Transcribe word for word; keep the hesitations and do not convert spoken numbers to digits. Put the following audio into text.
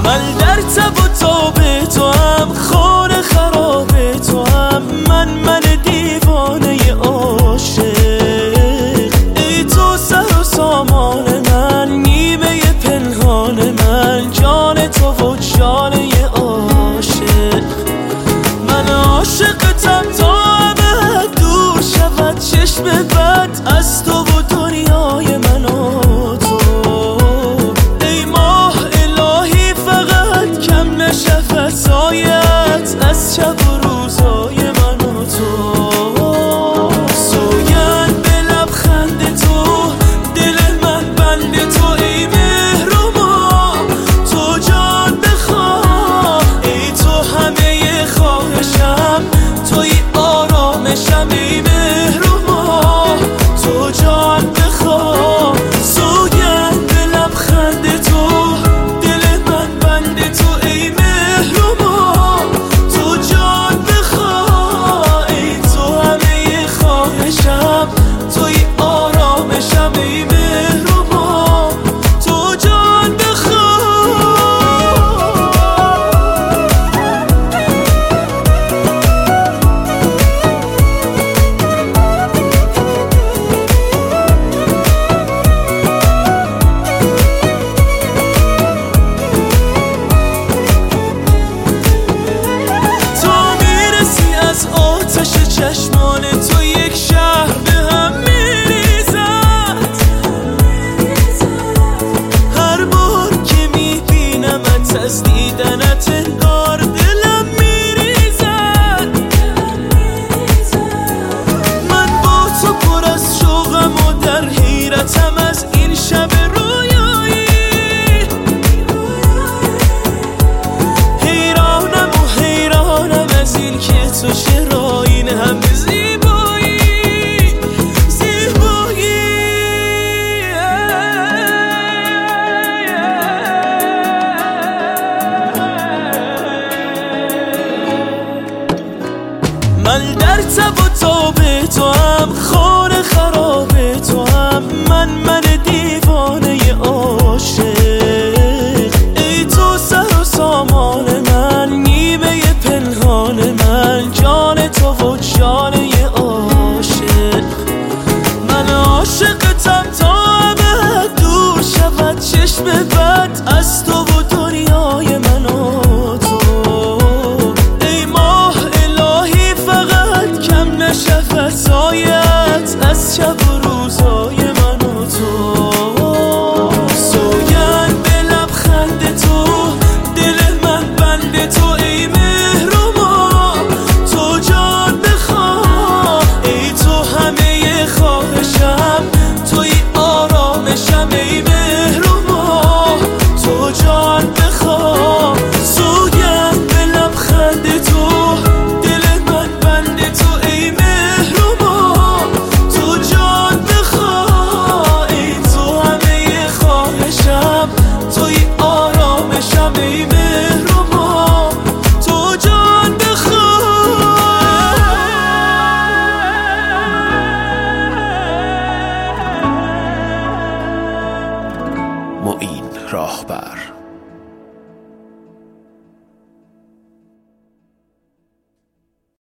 من در تب و تاب تو هم، خانه خراب تو هم، من من دیوانه عاشق. ای تو سر و سامان من، نیمه پنهان من، جان تو و جانه عاشق. من عاشقتم تا ابد دور شود چشم بد از تو و دنیای من و تو. ای ماه الهی فقط کم نشه فضایت از شب و روزای من و تو. سوگند به لبخند تو، دل من بند تو، ای مهربان تو جان بخواه. ای تو همه خواهشم، توی آرامشم، ای مهربان تو جان بخواه. سوگند به لبخند تو، دل من بند تو، ای مهربان تو جان بخواه. ای تو همه خواهشم، توی آرامشم، ای مهربان تو جان بخواه. آتش چشمان تو یک شهر به هم میریزد. هر بار که میبینمت از دیدنت انگار دلم میریزد. من با تو پر از شوقم و در حیرتم از این شب رویایی. حیرانم و حیرانم از این که تو چرا این همه زیبایی زیبایی. من در تب و تاب تو هم، خانه خراب تو هم، من من دیوانه عاشق. ای تو سر و سامان من، نیمه پنهان من، جان تو و جان